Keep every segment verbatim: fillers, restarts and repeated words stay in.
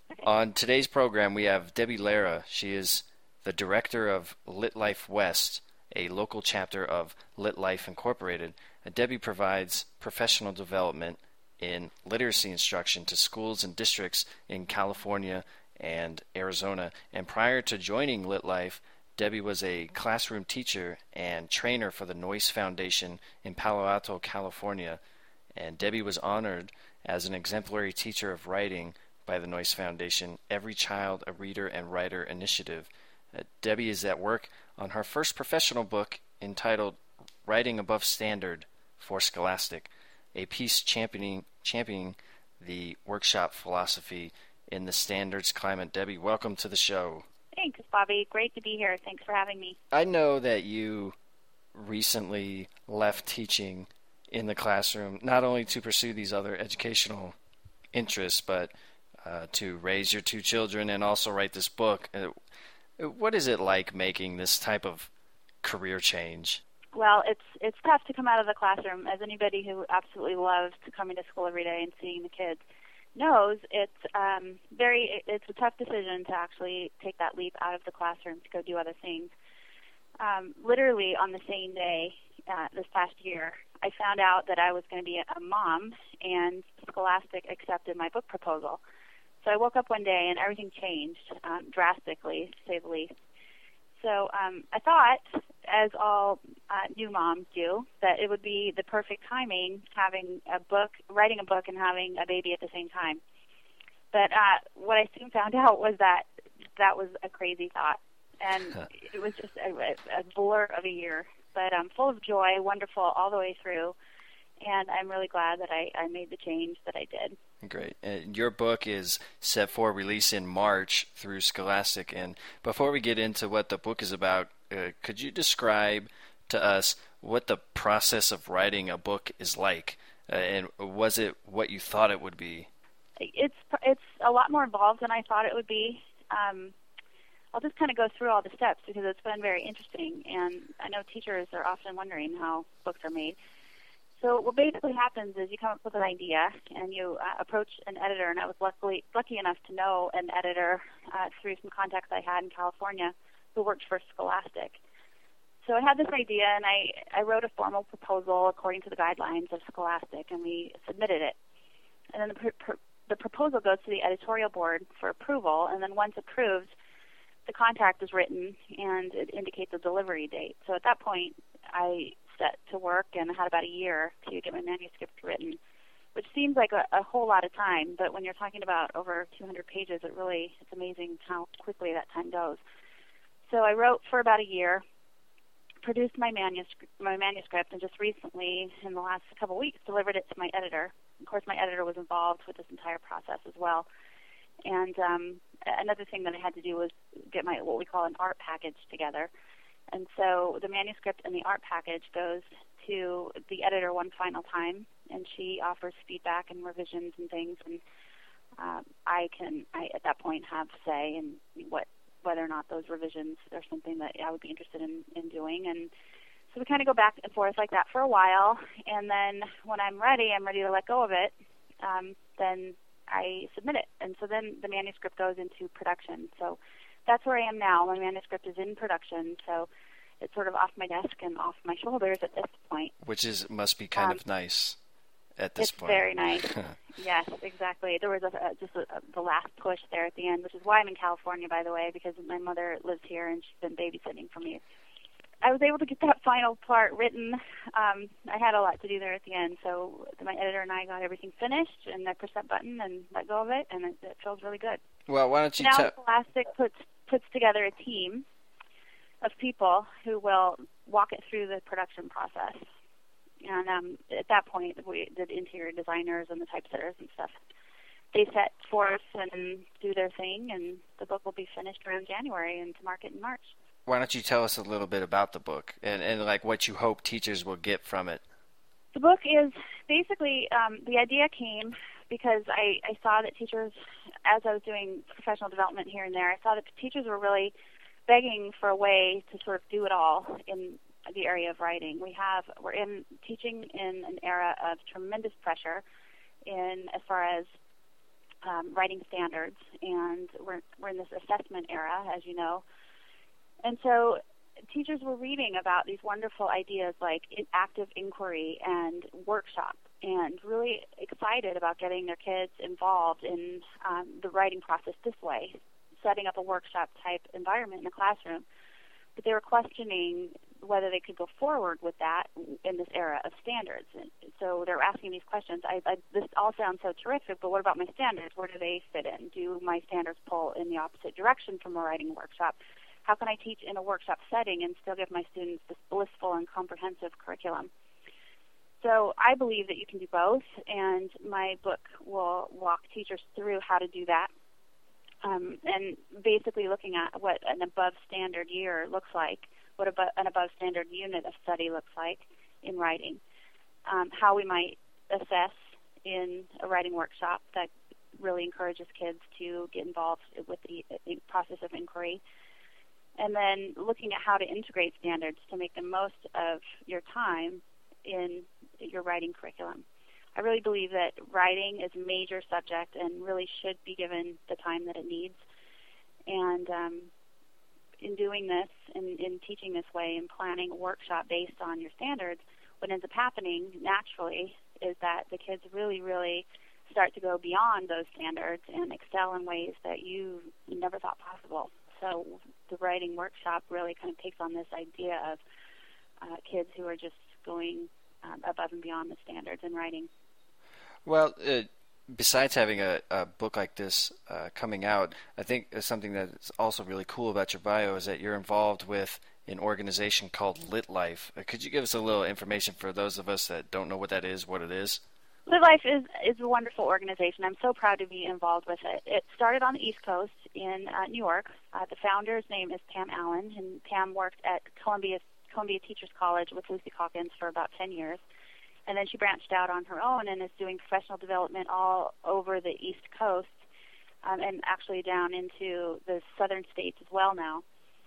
On today's program, we have Debbie Lara. She is the director of Lit Life West, a local chapter of Lit Life Incorporated. And Debbie provides professional development in literacy instruction to schools and districts in California and Arizona. And prior to joining Lit Life, Debbie was a classroom teacher and trainer for the Noyce Foundation in Palo Alto, California. And Debbie was honored as an exemplary teacher of writing by the Noyce Foundation Every Child a Reader and Writer initiative. Uh, Debbie is at work on her first professional book entitled Writing Above Standard for Scholastic, a piece championing, championing the workshop philosophy in the standards climate. Debbie, welcome to the show. Thanks, Bobby. Great to be here. Thanks for having me. I know that you recently left teaching in the classroom, not only to pursue these other educational interests, but uh, to raise your two children and also write this book. Uh, what is it like making this type of career change? Well, it's it's tough to come out of the classroom. As anybody who absolutely loves coming to school every day and seeing the kids knows, it's um, very it's a tough decision to actually take that leap out of the classroom to go do other things. Um, literally on the same day uh, this past year, I found out that I was going to be a mom, and Scholastic accepted my book proposal. So I woke up one day and everything changed um, drastically, to say the least. So um, I thought, as all uh, new moms do, that it would be the perfect timing having a book, writing a book and having a baby at the same time. But uh, what I soon found out was that that was a crazy thought, and it was just a, a blur of a year. But I'm um, full of joy, wonderful all the way through, and I'm really glad that I, I made the change that I did. Great. And your book is set for release in March through Scholastic. And before we get into what the book is about, uh, could you describe to us what the process of writing a book is like? Uh, and was it what you thought it would be? It's it's a lot more involved than I thought it would be. Um, I'll just kind of go through all the steps because it's been very interesting. And I know teachers are often wondering how books are made. So what basically happens is you come up with an idea and you uh, approach an editor, and I was luckily lucky enough to know an editor uh, through some contacts I had in California who worked for Scholastic. So I had this idea, and I, I wrote a formal proposal according to the guidelines of Scholastic, and we submitted it. And then the, pr- pr- the proposal goes to the editorial board for approval, and then once approved, the contract is written, and it indicates a delivery date. So at that point, I set to work and I had about a year to get my manuscript written, which seems like a, a whole lot of time, but when you're talking about over two hundred pages, it really, it's amazing how quickly that time goes. So I wrote for about a year, produced my manuscript, my manuscript, and just recently, in the last couple of weeks, delivered it to my editor. Of course, my editor was involved with this entire process as well. And um, another thing that I had to do was get my what we call an art package together. And so the manuscript and the art package goes to the editor one final time, and she offers feedback and revisions and things. And uh, I can, I, at that point, have say in what whether or not those revisions are something that I would be interested in, in doing. And so we kind of go back and forth like that for a while. And then when I'm ready, I'm ready to let go of it, um, then I submit it. And so then the manuscript goes into production. So that's where I am now. My manuscript is in production, so it's sort of off my desk and off my shoulders at this point. Which is must be kind um, of nice at this it's point. It's very nice. Yes, exactly. There was a, a, just a, a, the last push there at the end, which is why I'm in California, by the way, because my mother lives here and she's been babysitting for me. I was able to get that final part written. Um, I had a lot to do there at the end, so my editor and I got everything finished, and I pushed that button and let go of it, and it, it feels really good. Well, why don't you now tell... Scholastic puts puts together a team of people who will walk it through the production process. And um, at that point, we did interior designers and the typesetters and stuff. They set forth and do their thing, and the book will be finished around January and to market in March. Why don't you tell us a little bit about the book and, and like what you hope teachers will get from it? The book is basically, um, the idea came because I, I saw that teachers, as I was doing professional development here and there, I saw that teachers were really begging for a way to sort of do it all in the area of writing. We have, we're in teaching in an era of tremendous pressure in as far as um, writing standards, and we're, we're in this assessment era, as you know. And so teachers were reading about these wonderful ideas like active inquiry and workshop, and really excited about getting their kids involved in um, the writing process this way, setting up a workshop-type environment in the classroom. But they were questioning whether they could go forward with that in this era of standards. And so they're asking these questions. I, I, this all sounds so terrific, but what about my standards? Where do they fit in? Do my standards pull in the opposite direction from a writing workshop? How can I teach in a workshop setting and still give my students this blissful and comprehensive curriculum? So I believe that you can do both, and my book will walk teachers through how to do that, um, and basically looking at what an above-standard year looks like, what abo- an above-standard unit of study looks like in writing, um, how we might assess in a writing workshop that really encourages kids to get involved with the, the process of inquiry, and then looking at how to integrate standards to make the most of your time in your writing curriculum. I really believe that writing is a major subject and really should be given the time that it needs. And um, in doing this, in, in teaching this way, and planning a workshop based on your standards, what ends up happening naturally is that the kids really, really start to go beyond those standards and excel in ways that you never thought possible. So the writing workshop really kind of takes on this idea of uh, kids who are just going um, above and beyond the standards in writing. Well, uh, besides having a, a book like this uh, coming out, I think something that's also really cool about your bio is that you're involved with an organization called Lit Life. Uh, could you give us a little information for those of us that don't know what that is, what it is? Lit Life is, is a wonderful organization. I'm so proud to be involved with it. It started on the East Coast in uh, New York. Uh, the founder's name is Pam Allen, and Pam worked at Columbia, Columbia Teachers College with Lucy Calkins for about ten years. And then she branched out on her own and is doing professional development all over the East Coast, um, and actually down into the southern states as well now.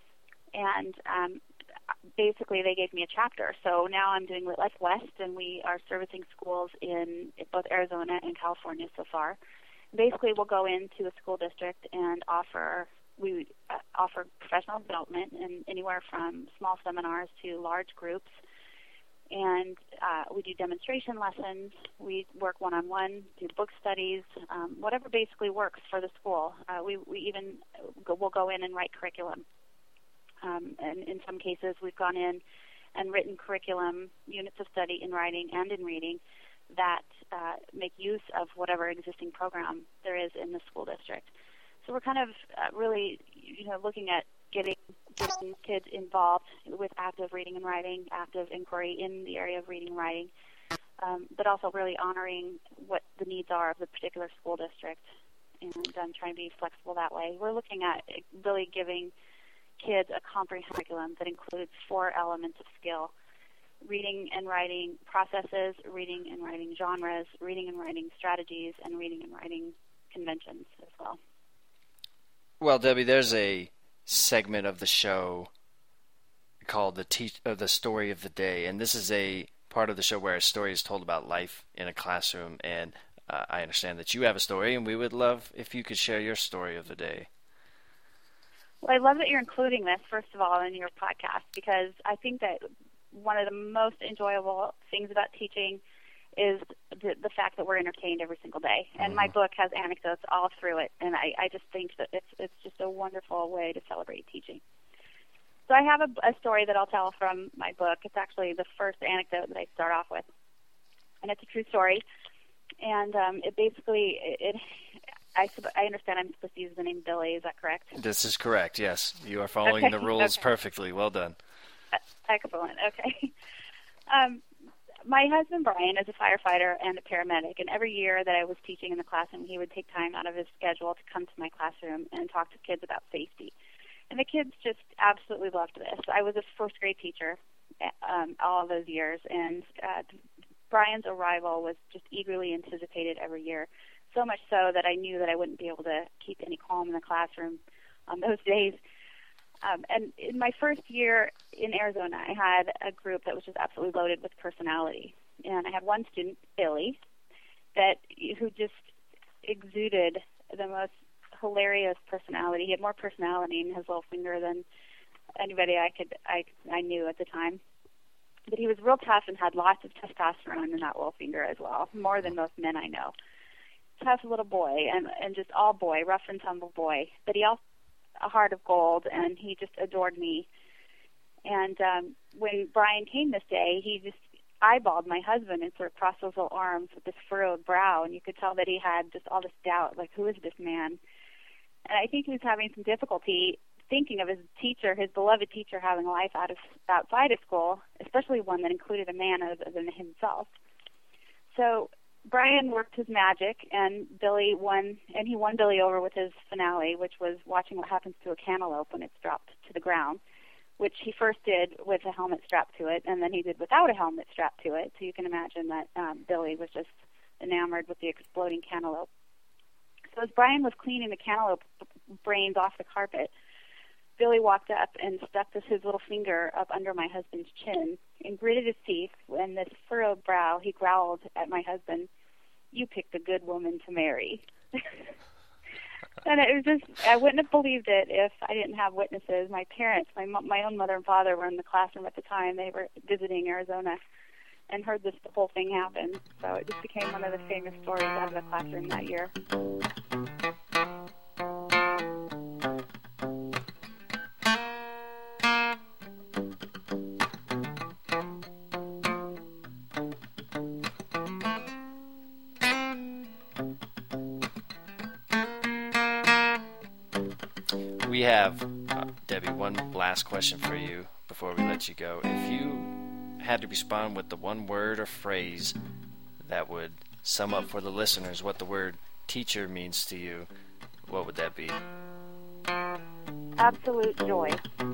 And um, basically they gave me a chapter. So now I'm doing Lit Life West, and we are servicing schools in both Arizona and California so far. Basically we'll go into a school district and offer we uh, offer professional development in anywhere from small seminars to large groups. And uh, we do demonstration lessons. We work one-on-one, do book studies, um, whatever basically works for the school. Uh, we, we even go, we'll go in and write curriculum. Um, and in some cases, we've gone in and written curriculum, units of study in writing and in reading that uh, make use of whatever existing program there is in the school district. So we're kind of uh, really, you know, looking at getting, getting kids involved with active reading and writing, active inquiry in the area of reading and writing, um, but also really honoring what the needs are of the particular school district, and um, trying to be flexible that way. We're looking at really giving kids a comprehensive curriculum that includes four elements of skill: reading and writing processes, reading and writing genres, reading and writing strategies, and reading and writing conventions as well. Well, Debbie, there's a segment of the show called the te- uh, the story of the day, and this is a part of the show where a story is told about life in a classroom, and uh, I understand that you have a story, and we would love if you could share your story of the day. Well, I love that you're including this, first of all, in your podcast, because I think that one of the most enjoyable things about teaching is the, the fact that we're entertained every single day. And mm-hmm. my book has anecdotes all through it, and I, I just think that it's it's just a wonderful way to celebrate teaching. So I have a, a story that I'll tell from my book. It's actually the first anecdote that I start off with, and it's a true story. And um, it basically, it, it I, I understand I'm supposed to use the name Billy. Is that correct? This is correct, yes. You are following okay. the rules okay. perfectly. Well done. Uh, excellent. Okay. Um, my husband, Brian, is a firefighter and a paramedic, and every year that I was teaching in the classroom, he would take time out of his schedule to come to my classroom and talk to kids about safety. And the kids just absolutely loved this. I was a first-grade teacher um, all of those years, and uh, Brian's arrival was just eagerly anticipated every year, so much so that I knew that I wouldn't be able to keep any calm in the classroom on those days. Um, and in my first year in Arizona, I had a group that was just absolutely loaded with personality. And I had one student, Billy, that who just exuded the most hilarious personality. He had more personality in his little finger than anybody I could I I knew at the time. But he was real tough and had lots of testosterone in that little finger as well, more than most men I know. Tough little boy, and and just all boy, rough and tumble boy. But he also had a heart of gold, and he just adored me. And um, when Brian came this day, he just eyeballed my husband and sort of crossed those little arms with this furrowed brow, and you could tell that he had just all this doubt, like, who is this man? And I think he was having some difficulty thinking of his teacher, his beloved teacher, having a life out of outside of school, especially one that included a man other than himself. So Brian worked his magic, and Billy won, and he won Billy over with his finale, which was watching what happens to a cantaloupe when it's dropped to the ground, which he first did with a helmet strapped to it, and then he did without a helmet strapped to it. So you can imagine that um, Billy was just enamored with the exploding cantaloupe. So as Brian was cleaning the cantaloupe brains off the carpet, Billy walked up and stuck this, his little finger up under my husband's chin and gritted his teeth. And this furrowed brow, he growled at my husband, "You picked a good woman to marry." And it was just, I wouldn't have believed it if I didn't have witnesses. My parents, my my own mother and father were in the classroom at the time. They were visiting Arizona and heard this whole thing happen. So it just became one of the famous stories out of the classroom that year. We have, uh, Debbie, one last question for you before we let you go. If you had to respond with the one word or phrase that would sum up for the listeners what the word teacher means to you, what would that be? Absolute joy.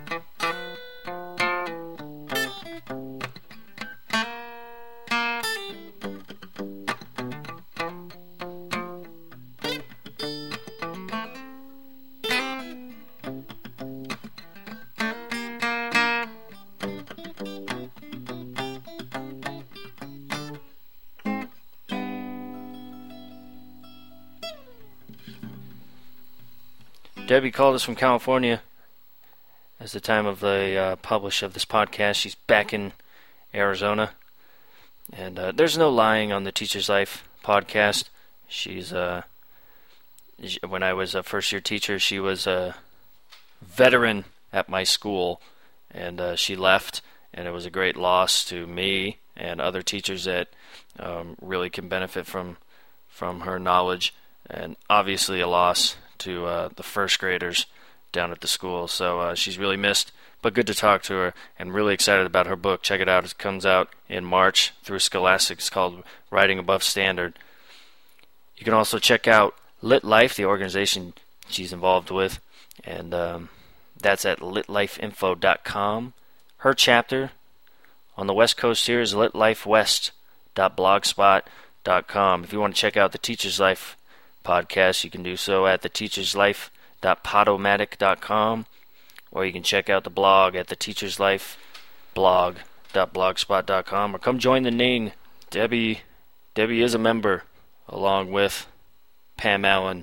Debbie called us from California. As the time of the uh, publish of this podcast, she's back in Arizona. And uh, there's no lying on the Teacher's Life podcast. She's, uh, when I was a first-year teacher, she was a veteran at my school, and uh, she left, and it was a great loss to me and other teachers that um, really can benefit from from her knowledge, and obviously a loss to uh, the first graders down at the school. So uh, she's really missed, but good to talk to her, and really excited about her book. Check it out. It comes out in March through Scholastic. It's called Writing Above Standard. You can also check out Lit Life, the organization she's involved with, and um, that's at lit life info dot com. Her chapter on the West Coast here is lit life west dot blogspot dot com. If you want to check out the Teacher's Life podcast, you can do so at the teachers life dot podomatic dot com, or you can check out the blog at the teachers life blog dot blogspot dot com, or come join the Ning. Debbie Debbie is a member, along with Pam Allen,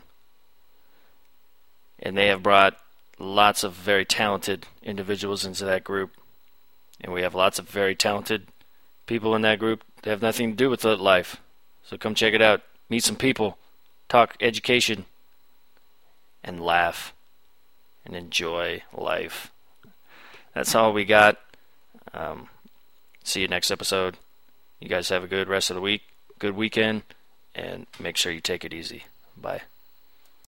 and they have brought lots of very talented individuals into that group, and we have lots of very talented people in that group that have nothing to do with Lit Life. So come check it out, meet some people, talk education, and laugh, and enjoy life. That's all we got. Um, see you next episode. You guys have a good rest of the week, good weekend, and make sure you take it easy. Bye.